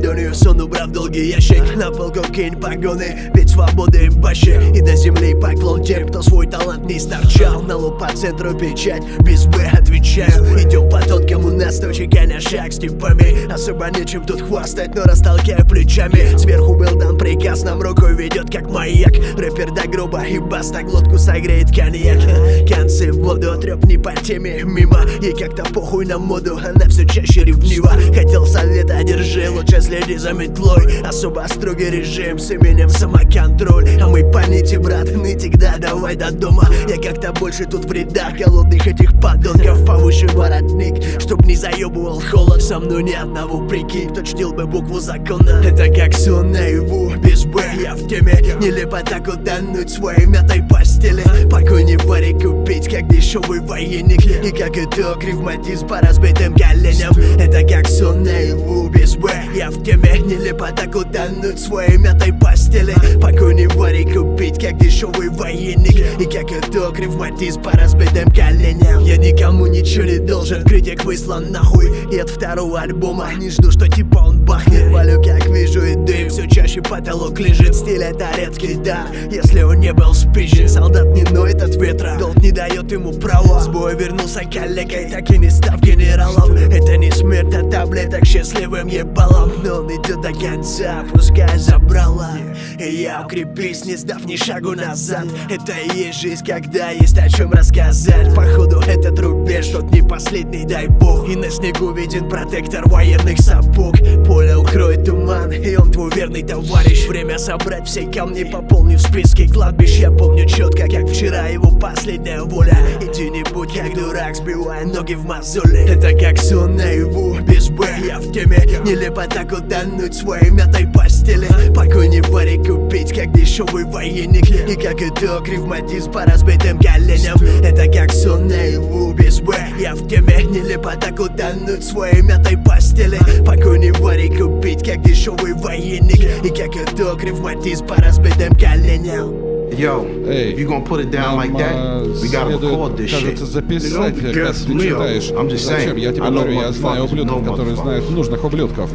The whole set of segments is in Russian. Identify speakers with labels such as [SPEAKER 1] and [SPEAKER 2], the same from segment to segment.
[SPEAKER 1] Македонию, сон убрав долгий ящик. На полку кинь погоны, ведь свободы им баще. И до земли поклон тем, кто свой талант не сторчал. На лоб по центру печать, без Б отвечаю. Идем по тонкому настойчик, на шаг с типами. Особо нечем тут хвастать, но растолкаю плечами. Сверху был дан приказ, нам рукой ведет как маяк. Рэпер до гроба и баста глотку согреет коньяк. Концы в воду, трёп не по теме, мимо. Ей как-то похуй на моду, она все чаще ревнива. Хотел совета, держи, лучше следи за метлой. Особо строгий режим с именем самоконтроль. А мы по нити, брат, нытик, да, давай до дома. Я как-то больше тут вреда, голодных этих подонков. Повыше воротник, чтоб не заебывал холод. Со мной ни одного, прикинь, кто чтил бы букву закона. Это как сон наяву, без Б, я в теме. Нелепо так утонуть своей мятой постели. Покой не вари купить, как дешевый военник. И как итог, ревматизм по разбитым коленям. Это как сон наяву, без Б, я в теме. Нелепо так утонуть своей мятой постели. Покой не вари купить, как дешевый военник. И как итог, ревматизм по разбитым коленям. Я никому ничего не должен, критик выслан нахуй. И от второго альбома не жду, что типа он бахнет. Валю как вижу и дым, все чаще потолок лежит. Стиль это редкий дар, если он не был спизжен. Солдат не ноет от ветра, долг не дает ему права. С боя вернулся коллегой, так и не став генералом. Это не смерть от таблеток счастливым ебалом. Но он идет до конца, пускай забрала. И я укрепись, не сдав ни шагу назад. Это и есть жизнь, когда есть о чем рассказать. Походу этот рубеж, тот не последний, дай бог. И на снегу виден протектор военных сапог. Поле укроет туман, и он твой верный товарищ. Время собрать все камни, пополнив списки кладбищ. Я помню четко, как вчера его последняя воля. Иди не будь как дурак, сбивая ноги в мозоли. Это как сон наяву, без Б, я в теме. Нелепо так утонуть своей мятой постели. Покой не вари купить, как дешевый военник. И как итог, ревматизм по разбитым коленям. Это как сон наяву, без Б, я в теме. Нелепо так утонуть своей мятой постели. Покой не вари купить, как дешевый военник. И как итог, ревматизм по разбитым коленям.
[SPEAKER 2] Yo, if you gonna put it down like that, we gotta record this shit.
[SPEAKER 3] Кажется, записать, как ты читаешь. Зачем? Я тебе говорю, я знаю ублюдков, которые знают нужных ублюдков.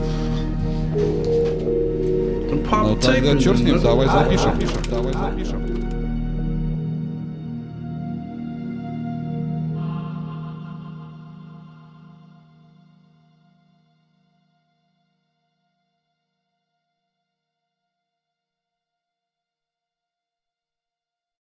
[SPEAKER 3] Ну тогда черт с ним, давай запишем.